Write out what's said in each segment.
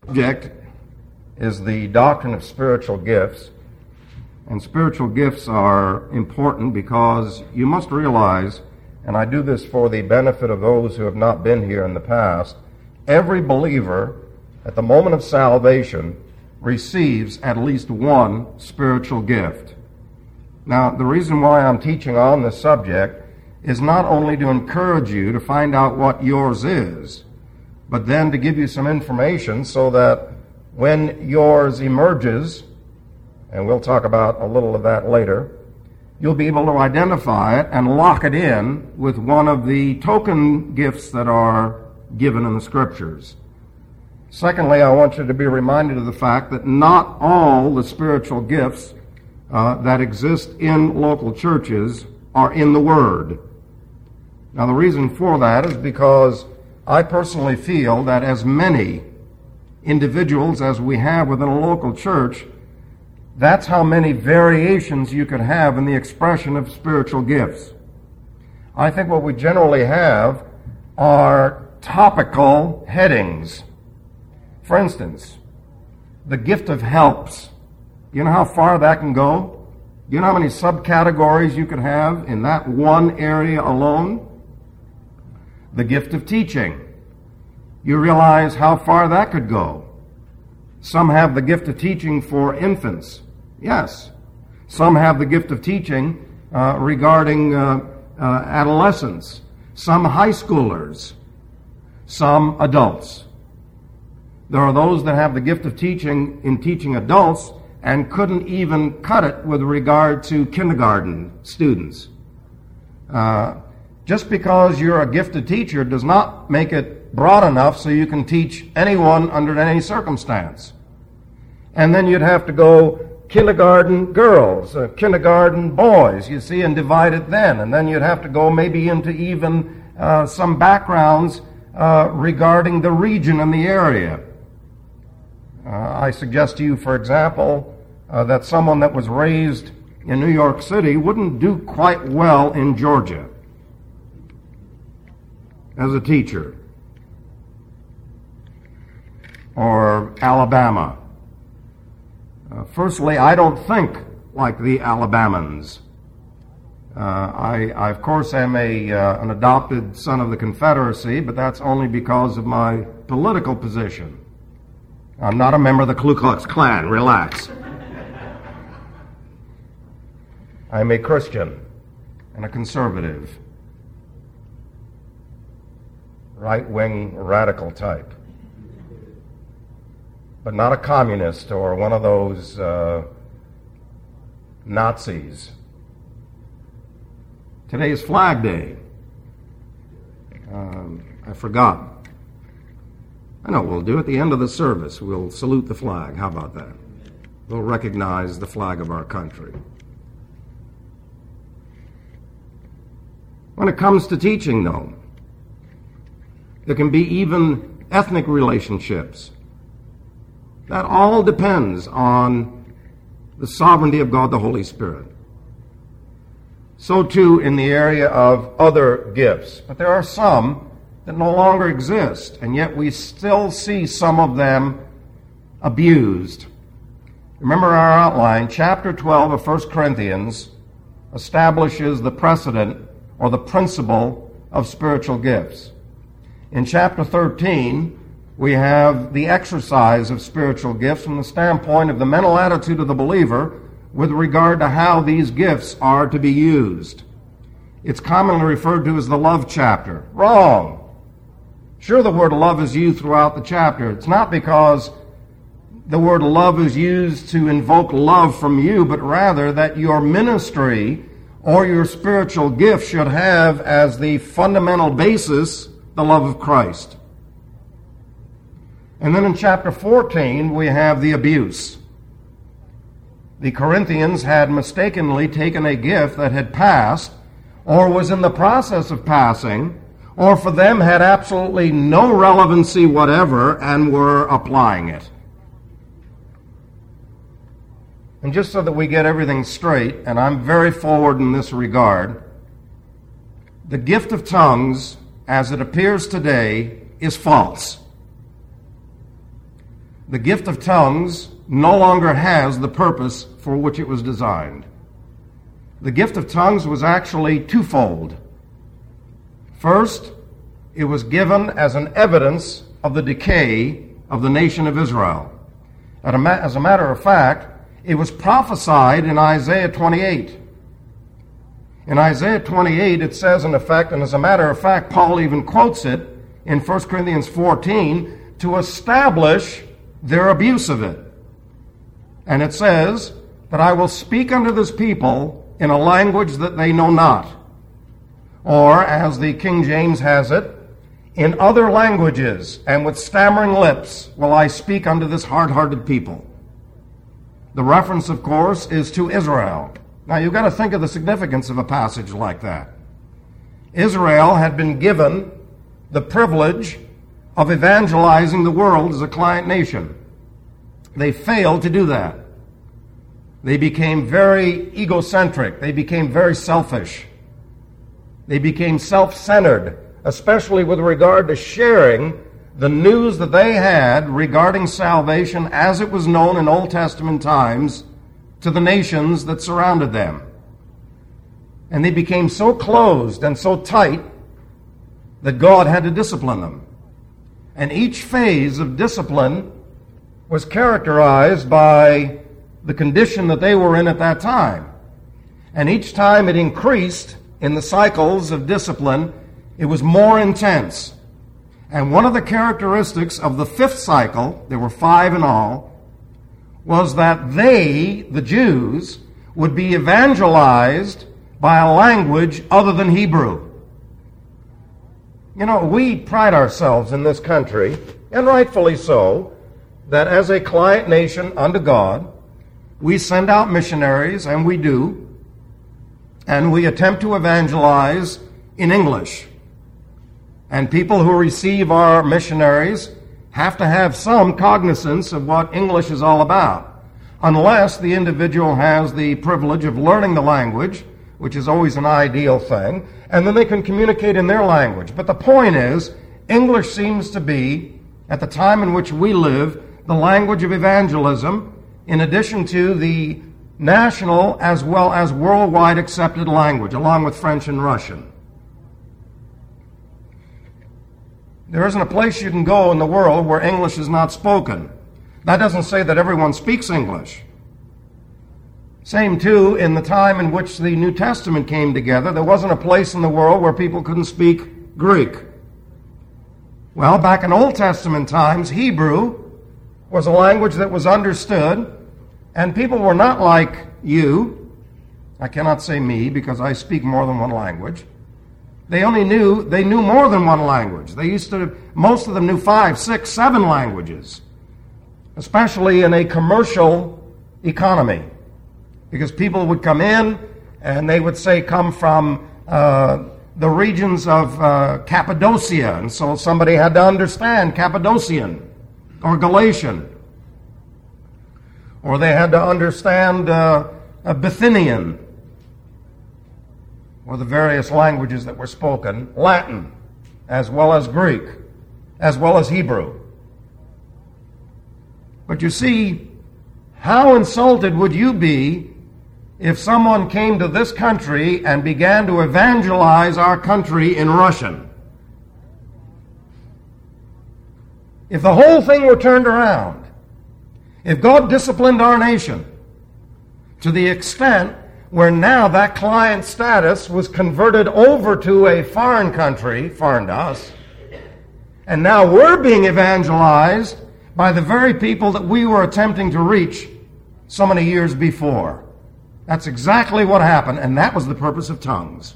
Subject is the doctrine of spiritual gifts. And spiritual gifts are important because you must realize, and I do this for the benefit of those who have not been here in the past, every believer at the moment of salvation receives at least one spiritual gift. Now, the reason why I'm teaching on this subject is not only to encourage you to find out what yours is, but then to give you some information so that when yours emerges, and we'll talk about a little of that later, you'll be able to identify it and lock it in with one of the token gifts that are given in the Scriptures. Secondly, I want you to be reminded of the fact that not all the spiritual gifts that exist in local churches are in the Word. Now, the reason for that is because I personally feel that as many individuals as we have within a local church, that's how many variations you could have in the expression of spiritual gifts. I think what we generally have are topical headings. For instance, the gift of helps. You know how far that can go? You know how many subcategories you could have in that one area alone? The gift of teaching. You realize how far that could go. Some have the gift of teaching for infants. Yes. Some have the gift of teaching regarding adolescents. Some high schoolers. Some adults. There are those that have the gift of teaching in teaching adults and couldn't even cut it with regard to kindergarten students. Just because you're a gifted teacher does not make it broad enough so you can teach anyone under any circumstance. And then you'd have to go kindergarten girls, kindergarten boys, you see, and divide it then. And then you'd have to go maybe into even some backgrounds regarding the region and the area. I suggest to you, for example, that someone that was raised in New York City wouldn't do quite well in Georgia as a teacher, or Alabama. Firstly, I don't think like the Alabamans. I of course, am an adopted son of the Confederacy, but that's only because of my political position. I'm not a member of the Ku Klux Klan, relax. I'm a Christian and a conservative, right-wing radical type, but not a communist or one of those Nazis. Today is Flag Day. I forgot. I know we'll do at the end of the service. We'll salute the flag. How about that? We'll recognize the flag of our country. When it comes to teaching, though, there can be even ethnic relationships. That all depends on the sovereignty of God the Holy Spirit. So too in the area of other gifts. But there are some that no longer exist, and yet we still see some of them abused. Remember our outline, chapter 12 of 1 Corinthians establishes the precedent or the principle of spiritual gifts. In chapter 13, we have the exercise of spiritual gifts from the standpoint of the mental attitude of the believer with regard to how these gifts are to be used. It's commonly referred to as the love chapter. Wrong. Sure, the word love is used throughout the chapter. It's not because the word love is used to invoke love from you, but rather that your ministry or your spiritual gift should have as the fundamental basis the love of Christ. And then in chapter 14, we have the abuse. The Corinthians had mistakenly taken a gift that had passed or was in the process of passing, or for them had absolutely no relevancy whatever, and were applying it. And just so that we get everything straight, and I'm very forward in this regard, the gift of tongues, as it appears today, is false. the gift of tongues no longer has the purpose for which it was designed. The gift of tongues was actually twofold. First, it was given as an evidence of the decay of the nation of Israel. As a matter of fact, it was prophesied in Isaiah 28. In Isaiah 28, it says in effect, and as a matter of fact, Paul even quotes it in 1 Corinthians 14, to establish their abuse of it. And it says that I will speak unto this people in a language that they know not. Or, as the King James has it, in other languages and with stammering lips will I speak unto this hard-hearted people. The reference, of course, is to Israel. Now, you've got to think of the significance of a passage like that. Israel had been given the privilege of evangelizing the world as a client nation. They failed to do that. They became very egocentric. They became very selfish. They became self-centered, especially with regard to sharing the news that they had regarding salvation as it was known in Old Testament times to the nations that surrounded them. And they became so closed and so tight that God had to discipline them. And each phase of discipline was characterized by the condition that they were in at that time. And each time it increased in the cycles of discipline, it was more intense. And one of the characteristics of the fifth cycle, there were 5 in all, was that they, the Jews, would be evangelized by a language other than Hebrew. You know, we pride ourselves in this country, and rightfully so, that as a client nation unto God, we send out missionaries, and we do, and we attempt to evangelize in English. And people who receive our missionaries have to have some cognizance of what English is all about, unless the individual has the privilege of learning the language, which is always an ideal thing, and then they can communicate in their language. But the point is, English seems to be, at the time in which we live, the language of evangelism, in addition to the national as well as worldwide accepted language, along with French and Russian. There isn't a place you can go in the world where English is not spoken. That doesn't say that everyone speaks English. Same, too, in the time in which the New Testament came together, there wasn't a place in the world where people couldn't speak Greek. Well, back in Old Testament times, Hebrew was a language that was understood, and people were not like you. I cannot say me because I speak more than one language. They knew more than one language. Most of them knew 5, 6, 7 languages, especially in a commercial economy. Because people would come in and they would say come from the regions of Cappadocia, and so somebody had to understand Cappadocian or Galatian. Or they had to understand Bithynian, or the various languages that were spoken, Latin, as well as Greek, as well as Hebrew. But you see, how insulted would you be if someone came to this country and began to evangelize our country in Russian? If the whole thing were turned around, if God disciplined our nation to the extent where now that client status was converted over to a foreign country, foreign to us, and now we're being evangelized by the very people that we were attempting to reach so many years before. That's exactly what happened, and that was the purpose of tongues.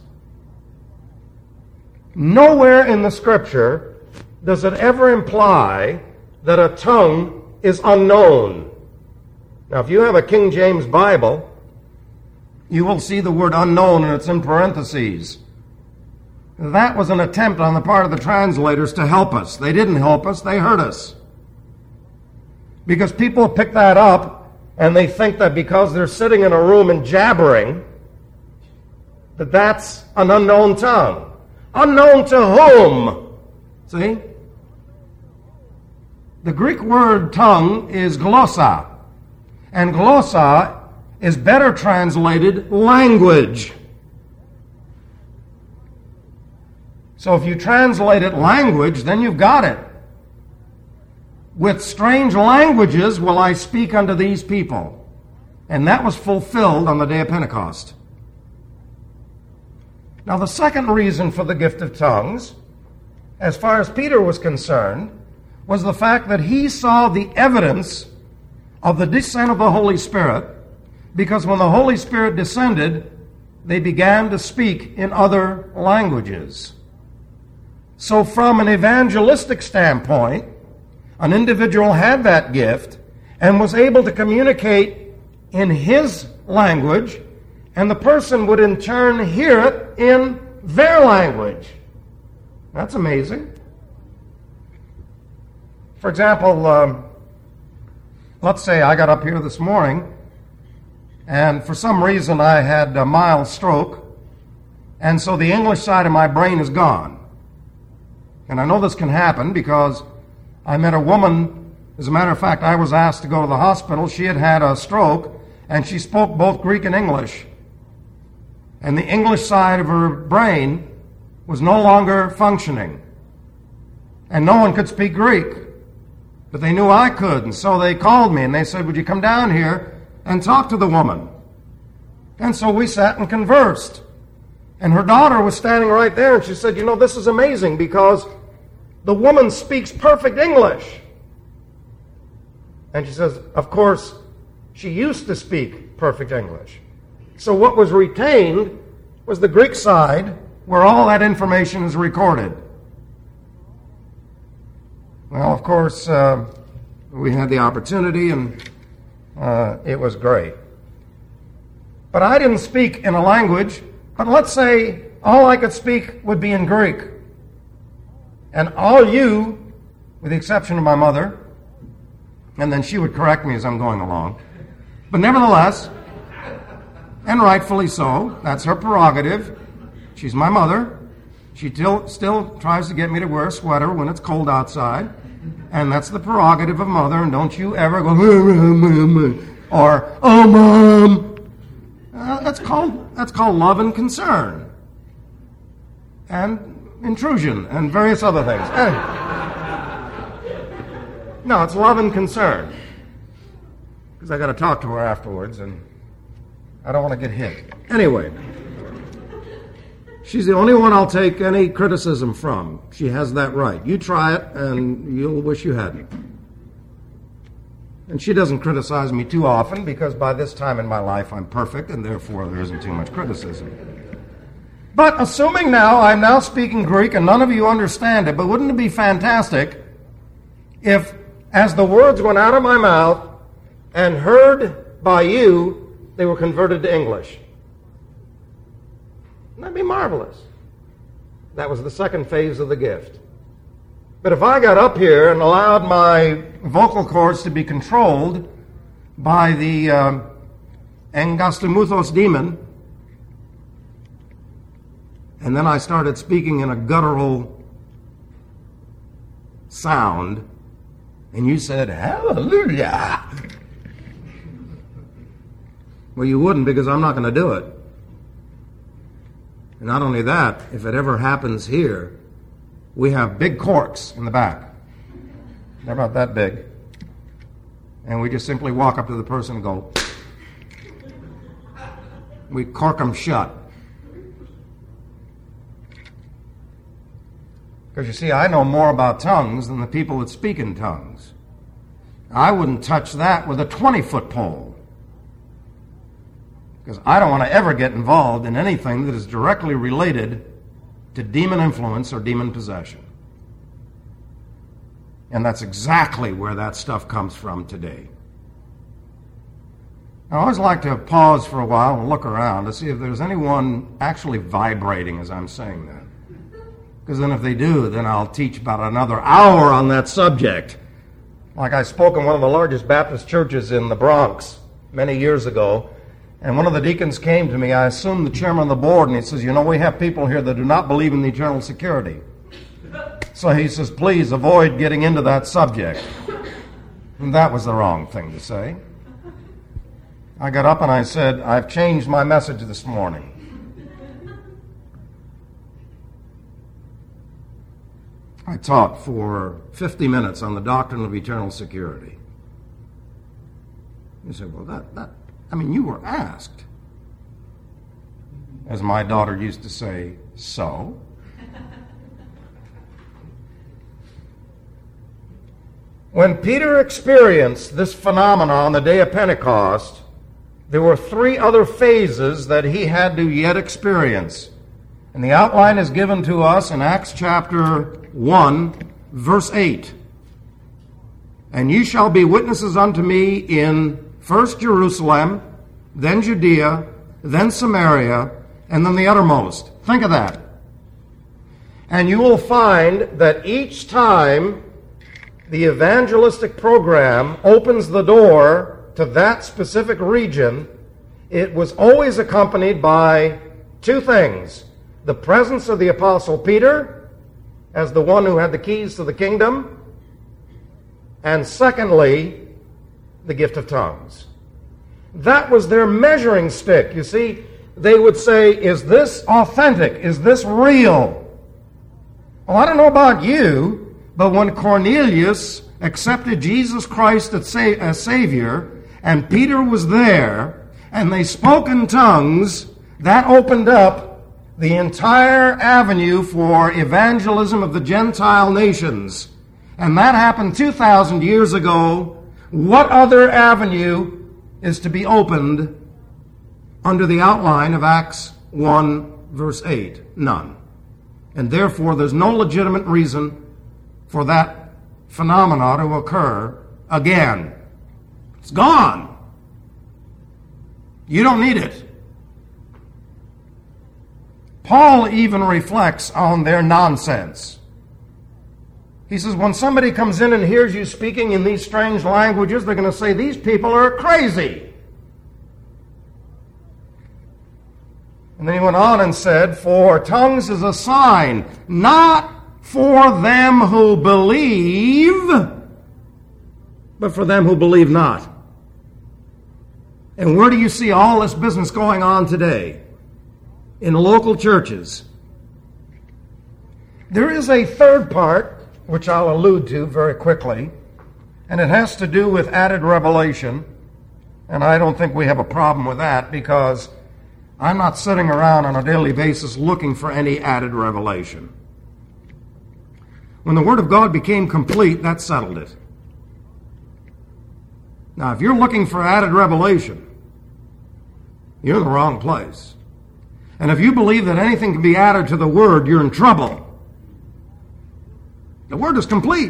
Nowhere in the Scripture does it ever imply that a tongue is unknown. Now, if you have a King James Bible, you will see the word unknown, and it's in parentheses. That was an attempt on the part of the translators to help us. They didn't help us, they hurt us. Because people pick that up, and they think that because they're sitting in a room and jabbering, that that's an unknown tongue. Unknown to whom? See? The Greek word tongue is glossa, and glossa is better translated language. So if you translate it language, then you've got it. With strange languages will I speak unto these people. And that was fulfilled on the day of Pentecost. Now the second reason for the gift of tongues, as far as Peter was concerned, was the fact that he saw the evidence of the descent of the Holy Spirit, because when the Holy Spirit descended, they began to speak in other languages. So from an evangelistic standpoint, an individual had that gift and was able to communicate in his language, and the person would in turn hear it in their language. That's amazing. For example, let's say I got up here this morning, and for some reason I had a mild stroke, and so the English side of my brain is gone. And I know this can happen because I met a woman, as a matter of fact, I was asked to go to the hospital. She had had a stroke, and she spoke both Greek and English. And the English side of her brain was no longer functioning. And no one could speak Greek. But they knew I could, and so they called me, and they said, would you come down here and talk to the woman? And so we sat and conversed. And her daughter was standing right there, and she said, you know, this is amazing because the woman speaks perfect English. And she says, of course, she used to speak perfect English. So what was retained was the Greek side, where all that information is recorded. Well, of course, we had the opportunity, and it was great. But I didn't speak in a language, but let's say all I could speak would be in Greek. And all you, with the exception of my mother, and then she would correct me as I'm going along, but nevertheless, and rightfully so, that's her prerogative. She's my mother. She still tries to get me to wear a sweater when it's cold outside. And that's the prerogative of mother, and don't you ever go, or, oh, Mom. That's called love and concern. And intrusion, and various other things. No, it's love and concern. Because I got to talk to her afterwards, and I don't want to get hit. Anyway, she's the only one I'll take any criticism from. She has that right. You try it, and you'll wish you hadn't. And she doesn't criticize me too often, because by this time in my life I'm perfect, and therefore there isn't too much criticism. But assuming now I'm now speaking Greek, and none of you understand it, but wouldn't it be fantastic if, as the words went out of my mouth and heard by you, they were converted to English? That'd be marvelous. That was the second phase of the gift. But if I got up here and allowed my vocal cords to be controlled by the Engastomuthos demon, and then I started speaking in a guttural sound, and you said, hallelujah. Well, you wouldn't, because I'm not going to do it. And not only that, if it ever happens here, we have big corks in the back. They're about that big. And we just simply walk up to the person and go, we cork them shut. Because you see, I know more about tongues than the people that speak in tongues. I wouldn't touch that with a 20-foot pole. Because I don't want to ever get involved in anything that is directly related to demon influence or demon possession. And that's exactly where that stuff comes from today. I always like to pause for a while and look around to see if there's anyone actually vibrating as I'm saying that. Because then if they do, then I'll teach about another hour on that subject. Like I spoke in one of the largest Baptist churches in the Bronx many years ago, and one of the deacons came to me, I assume the chairman of the board, and he says, you know, we have people here that do not believe in the eternal security. So he says, please avoid getting into that subject. And that was the wrong thing to say. I got up and I said, I've changed my message this morning. I taught for 50 minutes on the doctrine of eternal security. You say, well, you were asked. As my daughter used to say, so? When Peter experienced this phenomenon on the day of Pentecost, there were 3 other phases that he had to yet experience. And the outline is given to us in Acts chapter 1, verse 8. And ye shall be witnesses unto me in first Jerusalem, then Judea, then Samaria, and then the uttermost. Think of that. And you will find that each time the evangelistic program opens the door to that specific region, it was always accompanied by 2 things. The presence of the Apostle Peter as the one who had the keys to the kingdom, and secondly, the gift of tongues. That was their measuring stick. You see, they would say, is this authentic? Is this real? Well, I don't know about you, but when Cornelius accepted Jesus Christ as Savior, and Peter was there, and they spoke in tongues, that opened up the entire avenue for evangelism of the Gentile nations. And that happened 2,000 years ago. What other avenue is to be opened under the outline of Acts 1, verse 8? None. And therefore, there's no legitimate reason for that phenomena to occur again. It's gone. You don't need it. Paul even reflects on their nonsense. He says, when somebody comes in and hears you speaking in these strange languages, they're going to say, these people are crazy. And then he went on and said, for tongues is a sign, not for them who believe, but for them who believe not. And where do you see all this business going on today? In local churches. There is a third part, which I'll allude to very quickly, and it has to do with added revelation. And I don't think we have a problem with that, because I'm not sitting around on a daily basis looking for any added revelation. When the Word of God became complete, that settled it. Now, if you're looking for added revelation, you're in the wrong place. And if you believe that anything can be added to the Word, you're in trouble. The Word is complete.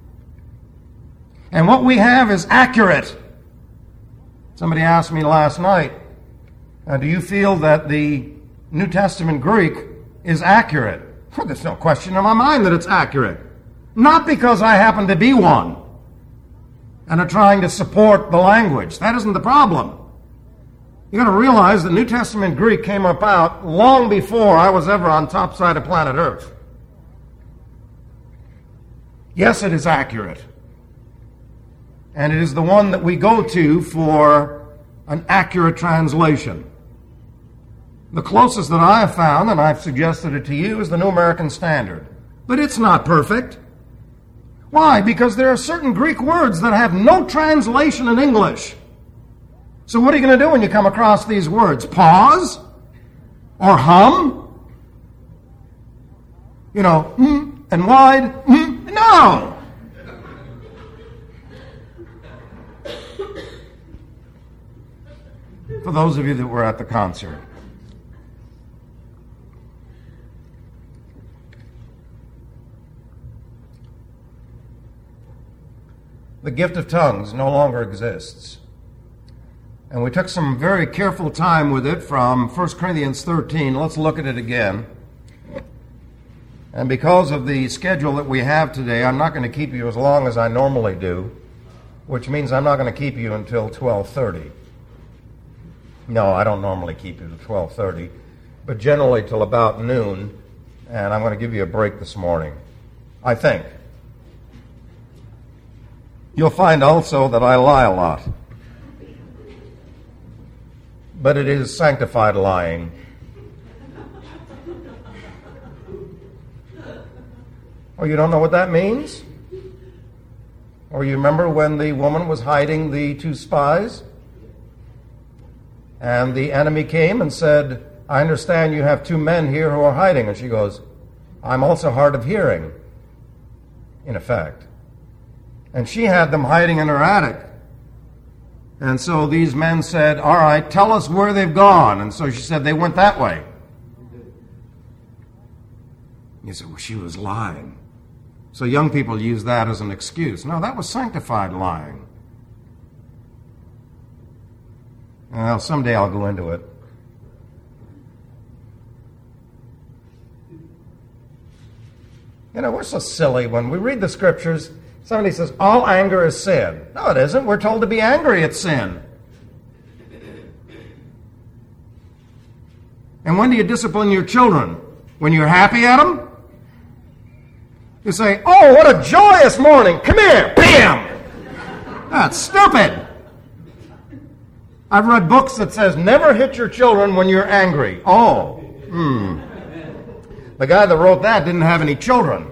And what we have is accurate. Somebody asked me last night, do you feel that the New Testament Greek is accurate? Well, there's no question in my mind that it's accurate. Not because I happen to be one and are trying to support the language. That isn't the problem. You've got to realize the New Testament Greek came about long before I was ever on top side of planet Earth. Yes, it is accurate. And it is the one that we go to for an accurate translation. The closest that I have found, and I've suggested it to you, is the New American Standard. But it's not perfect. Why? Because there are certain Greek words that have no translation in English. So what are you going to do when you come across these words? Pause? Or hum? You know, and wide? No! For those of you that were at the concert. The gift of tongues no longer exists. And we took some very careful time with it from 1 Corinthians 13. Let's look at it again. And because of the schedule that we have today, I'm not going to keep you as long as I normally do, which means I'm not going to keep you until 12:30. No, I don't normally keep you to 12:30, but generally till about noon, and I'm going to give you a break this morning, I think. You'll find also that I lie a lot. But it is sanctified lying. Oh, you don't know what that means? Or you remember when the woman was hiding the 2 spies? And the enemy came and said, I understand you have 2 men here who are hiding. And she goes, I'm also hard of hearing, in effect. And she had them hiding in her attic. And so these men said, all right, tell us where they've gone. And so she said, they went that way. You said, well, she was lying. So young people use that as an excuse. No, that was sanctified lying. Well, someday I'll go into it. You know, we're so silly when we read the scriptures. Somebody says, all anger is sin. No, it isn't. We're told to be angry at sin. And when do you discipline your children? When you're happy at them? You say, oh, what a joyous morning. Come here. Bam! That's stupid. I've read books that says, never hit your children when you're angry. Oh, The guy that wrote that didn't have any children.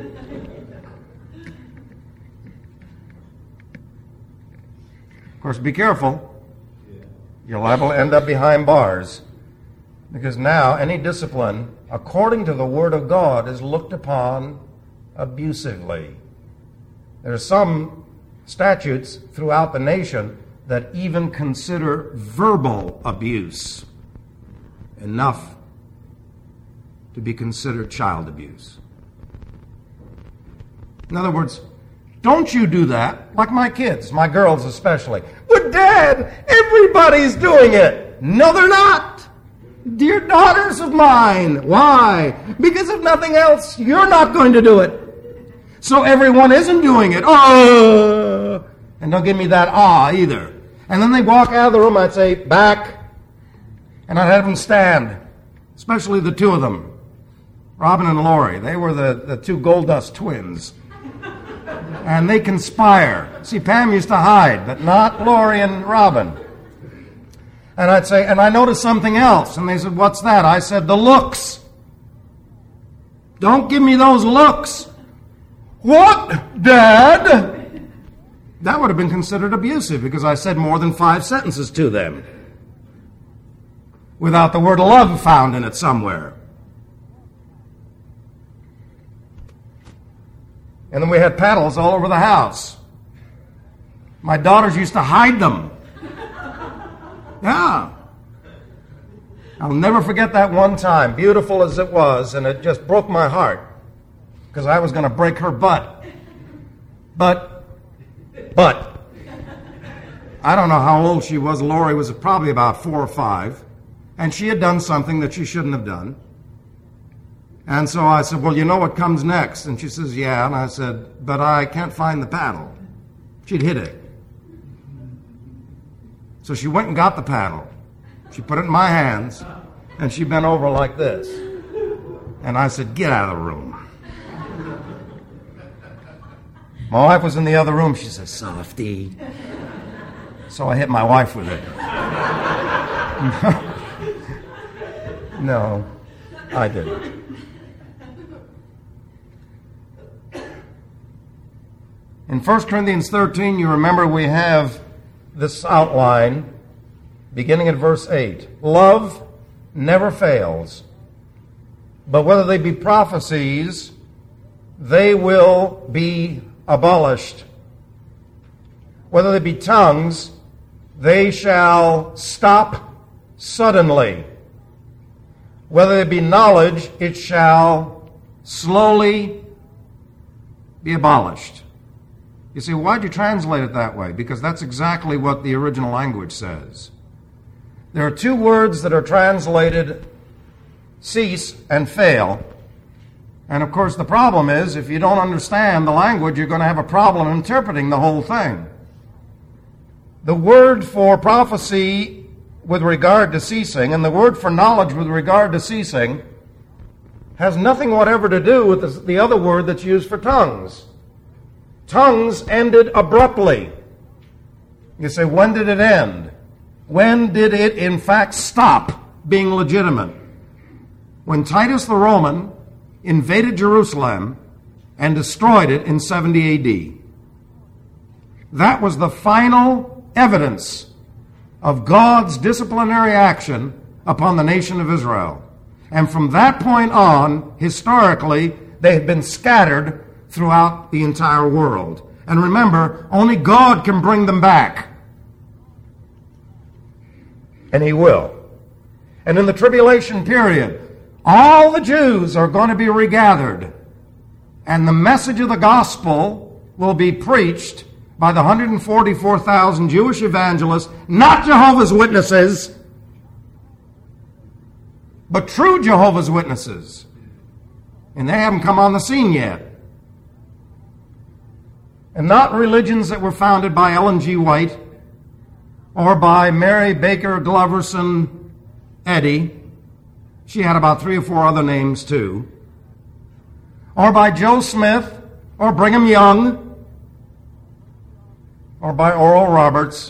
Of course, be careful. You're liable to end up behind bars. Because now any discipline, according to the Word of God, is looked upon abusively. There are some statutes throughout the nation that even consider verbal abuse enough to be considered child abuse. In other words, don't you do that, like my kids, my girls especially. But Dad, everybody's doing it. No, they're not. Dear daughters of mine. Why? Because if nothing else, you're not going to do it. So everyone isn't doing it. Oh! And don't give me that either. And then they walk out of the room, I'd say, back. And I'd have them stand, especially the 2 of them, Robin and Lori. They were the 2 Gold Dust twins. And they conspire. See, Pam used to hide, but not Lori and Robin. And I'd say, and I noticed something else. And they said, what's that? I said, the looks. Don't give me those looks. What, Dad? That would have been considered abusive because I said more than 5 sentences to them without the word love found in it somewhere. And then we had paddles all over the house. My daughters used to hide them. Yeah. I'll never forget that one time, beautiful as it was, and it just broke my heart because I was going to break her butt. But, I don't know how old she was. Lori was probably about 4 or 5, and she had done something that she shouldn't have done. And so I said, well, you know what comes next? And she says, yeah. And I said, but I can't find the paddle. She'd hit it. So she went and got the paddle. She put it in my hands, and she bent over like this. And I said, get out of the room. My wife was in the other room. She said, softy. So I hit my wife with it. No, I didn't. In 1 Corinthians 13, you remember we have this outline beginning at verse 8. Love never fails, but whether they be prophecies, they will be abolished. Whether they be tongues, they shall stop suddenly. Whether it be knowledge, it shall slowly be abolished. You say, why'd you translate it that way? Because that's exactly what the original language says. There are 2 words that are translated cease and fail. And of course, the problem is, if you don't understand the language, you're going to have a problem interpreting the whole thing. The word for prophecy with regard to ceasing and the word for knowledge with regard to ceasing has nothing whatever to do with the other word that's used for tongues. Tongues ended abruptly. You say, when did it end? When did it, in fact, stop being legitimate? When Titus the Roman invaded Jerusalem and destroyed it in 70 A.D. That was the final evidence of God's disciplinary action upon the nation of Israel. And from that point on, historically, they had been scattered throughout the entire world. And remember, only God can bring them back. And He will. And in the tribulation period, all the Jews are going to be regathered. And the message of the gospel will be preached by the 144,000 Jewish evangelists, not Jehovah's Witnesses, but true Jehovah's Witnesses. And they haven't come on the scene yet. And not religions that were founded by Ellen G. White or by Mary Baker Gloverson Eddy. She had about 3 or 4 other names too. Or by Joe Smith or Brigham Young or by Oral Roberts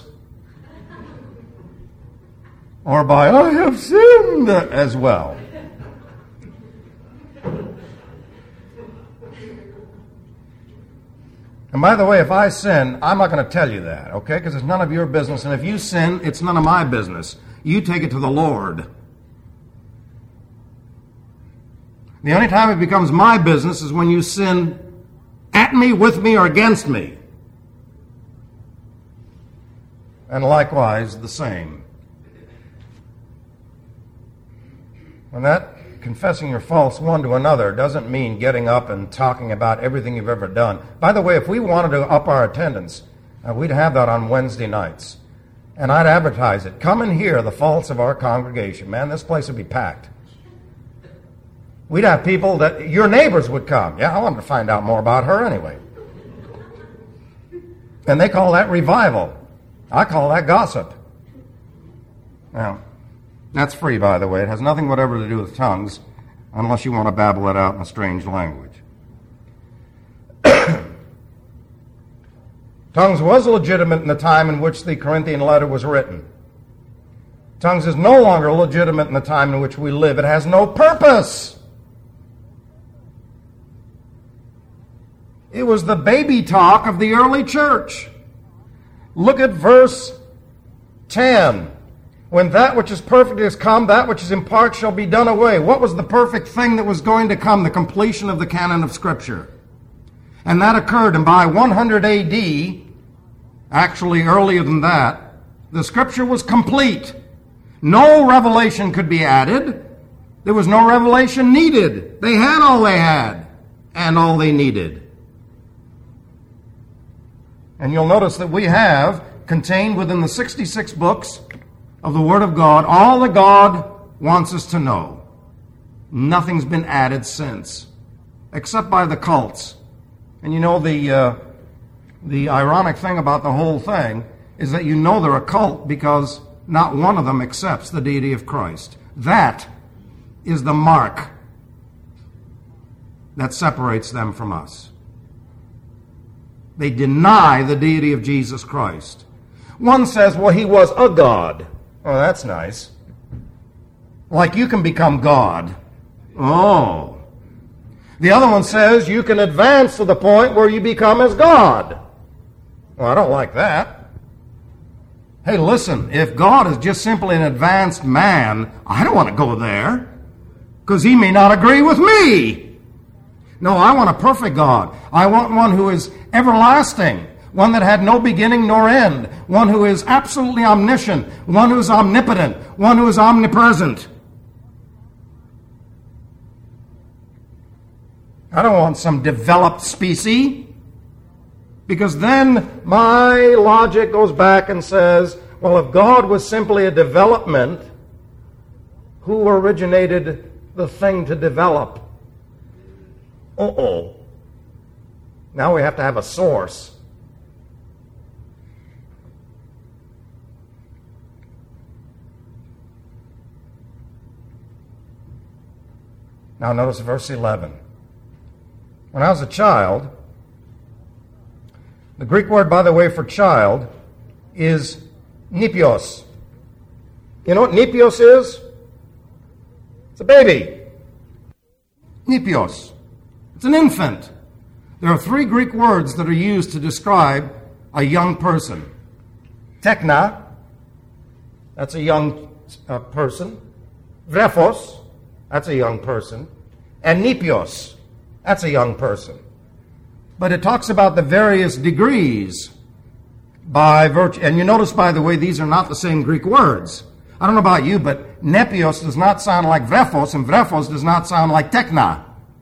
or by I have sinned as well. And by the way, if I sin, I'm not going to tell you that, okay? Because it's none of your business. And if you sin, it's none of my business. You take it to the Lord. The only time it becomes my business is when you sin at me, with me, or against me. And likewise, the same. And that confessing your faults one to another doesn't mean getting up and talking about everything you've ever done. By the way, if we wanted to up our attendance, we'd have that on Wednesday nights. And I'd advertise it. Come and hear the faults of our congregation. Man, this place would be packed. We'd have people that your neighbors would come. Yeah, I wanted to find out more about her anyway. And they call that revival. I call that gossip. Now, that's free, by the way. It has nothing whatever to do with tongues, unless you want to babble it out in a strange language. Tongues was legitimate in the time in which the Corinthian letter was written. Tongues is no longer legitimate in the time in which we live. It has no purpose. It was the baby talk of the early church. Look at verse 10. When that which is perfect is come, that which is in part shall be done away. What was the perfect thing that was going to come? The completion of the canon of Scripture. And that occurred, and by 100 A.D., actually earlier than that, the Scripture was complete. No revelation could be added. There was no revelation needed. They had all they had and all they needed. And you'll notice that we have contained within the 66 books of the Word of God all that God wants us to know. Nothing's been added since, except by the cults. And you know, the ironic thing about the whole thing is that you know they're a cult because not one of them accepts the deity of Christ. That is the mark that separates them from us. They deny the deity of Jesus Christ. One says, well, he was a God. Oh, that's nice. Like you can become God. Oh. The other one says you can advance to the point where you become as God. Well, I don't like that. Hey, listen, if God is just simply an advanced man, I don't want to go there because he may not agree with me. No, I want a perfect God. I want one who is everlasting. One that had no beginning nor end. One who is absolutely omniscient. One who is omnipotent. One who is omnipresent. I don't want some developed species. Because then my logic goes back and says, well, if God was simply a development, who originated the thing to develop? Uh-oh. Now we have to have a source. Now notice verse 11. When I was a child, The Greek word, by the way, for child is nepios. You know what nepios is? It's a baby. Nepios. It's an infant. There are 3 Greek words that are used to describe a young person. Tekna, that's a young person. Vrephos, that's a young person. And nepios, that's a young person. But it talks about the various degrees by virtue. And you notice, by the way, these are not the same Greek words. I don't know about you, but nepios does not sound like vrephos, and vrephos does not sound like tekna.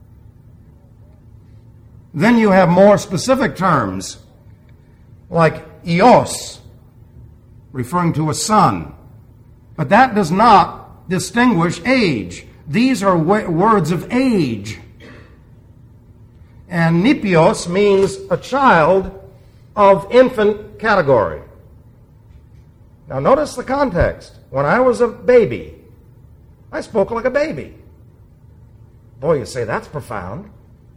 Then you have more specific terms, like eos, referring to a son. But that does not distinguish age. These are words of age. And nepios means a child of infant category. Now notice the context. When I was a baby, I spoke like a baby. Boy, you say that's profound.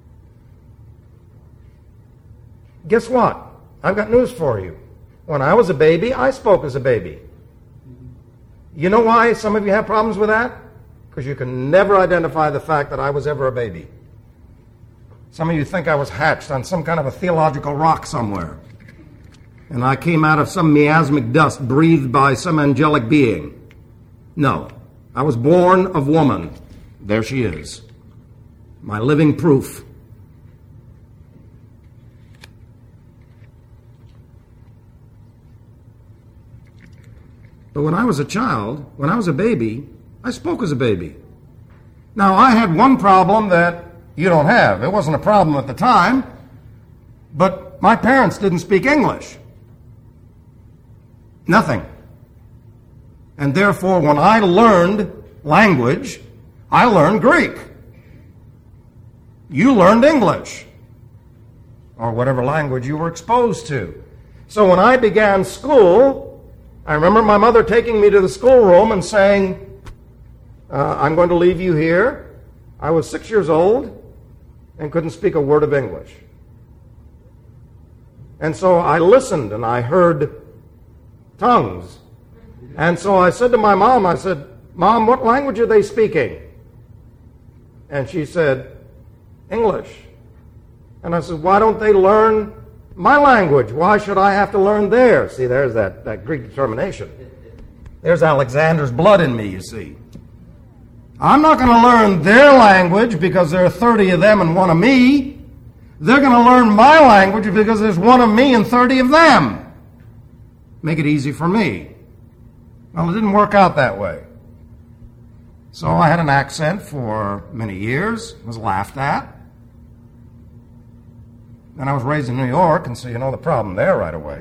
Guess what? I've got news for you. When I was a baby, I spoke as a baby. You know why some of you have problems with that? Because you can never identify the fact that I was ever a baby. Some of you think I was hatched on some kind of a theological rock somewhere, and I came out of some miasmic dust breathed by some angelic being. No, I was born of woman. There she is, my living proof. But when I was a child, when I was a baby, I spoke as a baby. Now, I had one problem that you don't have. It wasn't a problem at the time, but my parents didn't speak English. Nothing. And therefore, when I learned language, I learned Greek. You learned English, or whatever language you were exposed to. So when I began school, I remember my mother taking me to the schoolroom and saying, I'm going to leave you here. I was 6 years old and couldn't speak a word of English. And so I listened and I heard tongues. And so I said to my mom, I said, Mom, what language are they speaking? And she said, English. And I said, why don't they learn my language? Why should I have to learn theirs? See, there's that Greek determination. There's Alexander's blood in me, you see. I'm not going to learn their language because there are 30 of them and one of me. They're going to learn my language because there's one of me and 30 of them. Make it easy for me. Well, it didn't work out that way. So I had an accent for many years, was laughed at. Then I was raised in New York, and so you know the problem there right away.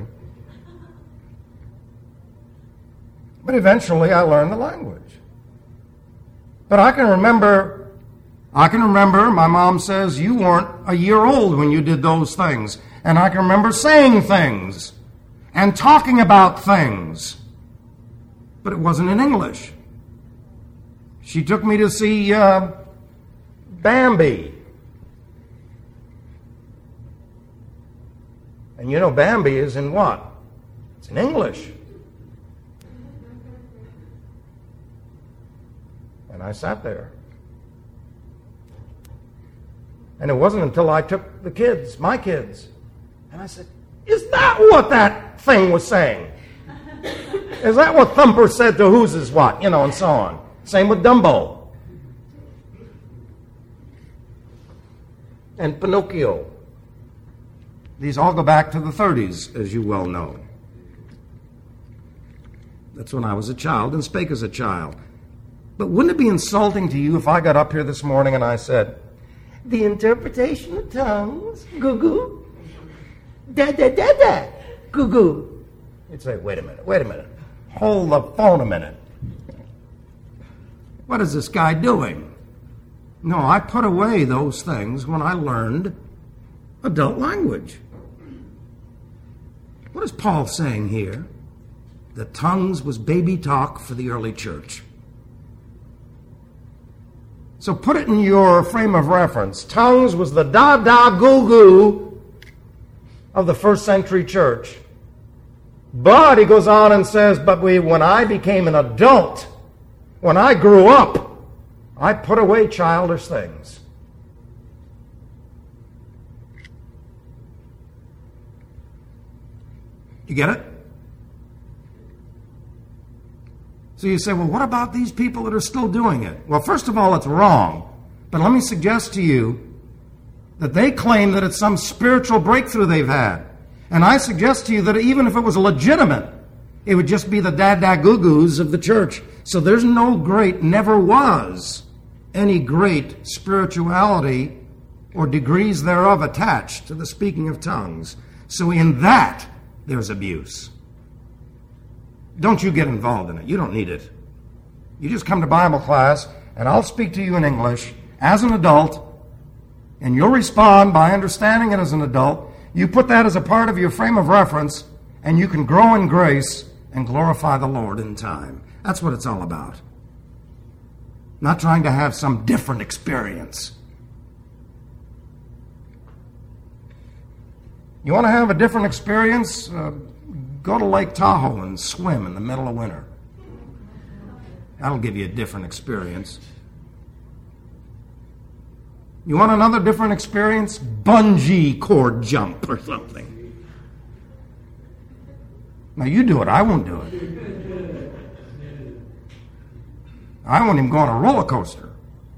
But eventually I learned the language. But I can remember, my mom says, you weren't a year old when you did those things. And I can remember saying things and talking about things. But it wasn't in English. She took me to see Bambi. And you know Bambi is in what? It's in English. And I sat there. And it wasn't until I took the kids, my kids, and I said, is that what that thing was saying? Is that what Thumper said to whose is what? You know, and so on. Same with Dumbo. And Pinocchio. These all go back to the 30s, as you well know. That's when I was a child and spake as a child. But wouldn't it be insulting to you if I got up here this morning and I said, the interpretation of tongues, goo-goo, da-da-da-da, goo-goo. You'd say, wait a minute. Hold the phone a minute. What is this guy doing? No, I put away those things when I learned adult language. What is Paul saying here? That tongues was baby talk for the early church. So put it in your frame of reference. Tongues was the da-da goo-goo of the first century church. But he goes on and says, but when I became an adult, when I grew up, I put away childish things. You get it? So you say, well, what about these people that are still doing it? Well, first of all, it's wrong. But let me suggest to you that they claim that it's some spiritual breakthrough they've had. And I suggest to you that even if it was legitimate, it would just be the dad-goo-goos of the church. So there's never was any great spirituality or degrees thereof attached to the speaking of tongues. So in that, there's abuse. Don't you get involved in it. You don't need it. You just come to Bible class, and I'll speak to you in English as an adult, and you'll respond by understanding it as an adult. You put that as a part of your frame of reference, and you can grow in grace and glorify the Lord in time. That's what it's all about. Not trying to have some different experience. You want to have a different experience? Go to Lake Tahoe and swim in the middle of winter. That'll give you a different experience. You want another different experience? Bungee cord jump or something. Now you do it. I won't do it. I won't even go on a roller coaster.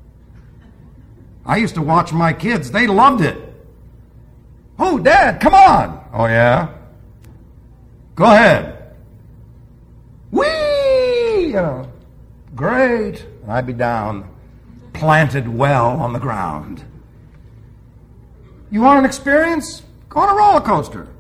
I used to watch my kids. They loved it. Oh, Dad, come on. Oh, yeah? Go ahead. Whee! Great. And I'd be down, planted well on the ground. You want an experience? Go on a roller coaster.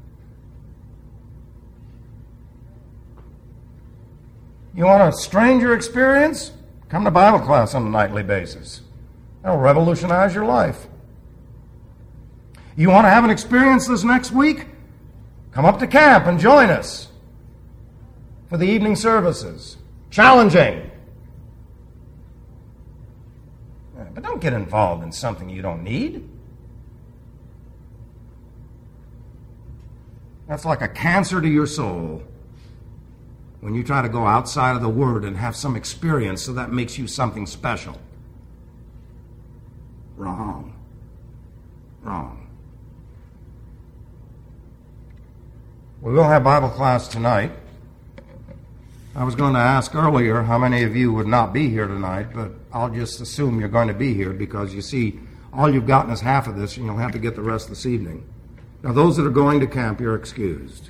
You want a stranger experience? Come to Bible class on a nightly basis. That'll revolutionize your life. You want to have an experience this next week? Come up to camp and join us for the evening services. Challenging. But don't get involved in something you don't need. That's like a cancer to your soul when you try to go outside of the Word and have some experience so that makes you something special. Wrong. Wrong. We will have Bible class tonight. I was going to ask earlier how many of you would not be here tonight, but I'll just assume you're going to be here because you see, all you've gotten is half of this and you'll have to get the rest this evening. Now, those that are going to camp, you're excused.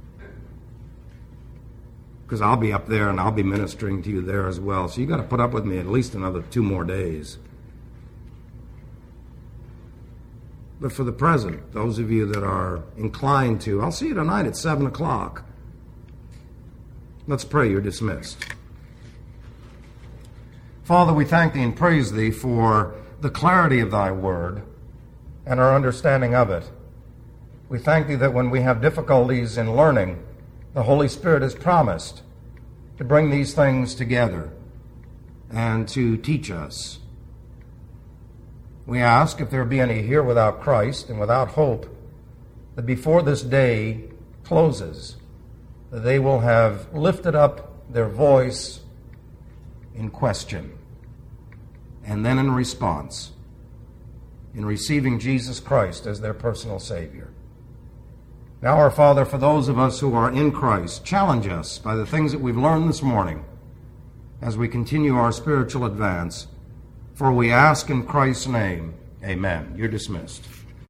Because I'll be up there and I'll be ministering to you there as well. So you've got to put up with me at least another 2 more days. But for the present, those of you that are inclined to, I'll see you tonight at 7 o'clock. Let's pray. You're dismissed. Father, we thank thee and praise thee for the clarity of thy word and our understanding of it. We thank thee that when we have difficulties in learning, the Holy Spirit has promised to bring these things together and to teach us. We ask if there be any here without Christ and without hope, that before this day closes, that they will have lifted up their voice in question and then in response in receiving Jesus Christ as their personal Savior. Now, our Father, for those of us who are in Christ, challenge us by the things that we've learned this morning as we continue our spiritual advance. For we ask in Christ's name, amen. You're dismissed.